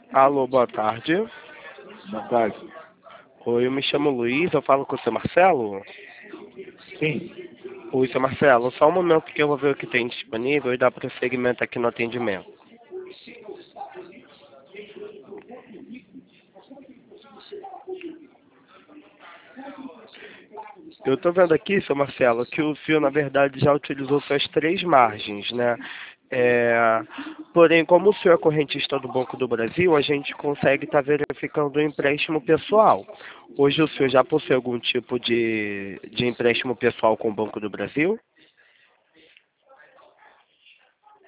Alô, boa tarde. Boa tarde. Oi, eu me chamo Luiz, eu falo com o seu Marcelo. Sim. Oi, seu Marcelo, só um momento que eu vou ver o que tem disponível e dar prosseguimento aqui no atendimento. Eu estou vendo aqui, seu Marcelo, que o fio, na verdade, já utilizou suas três margens, né? É, Porém, como o senhor é correntista do Banco do Brasil, a gente consegue estar verificando o empréstimo pessoal. Hoje o senhor já possui algum tipo de empréstimo pessoal com o Banco do Brasil?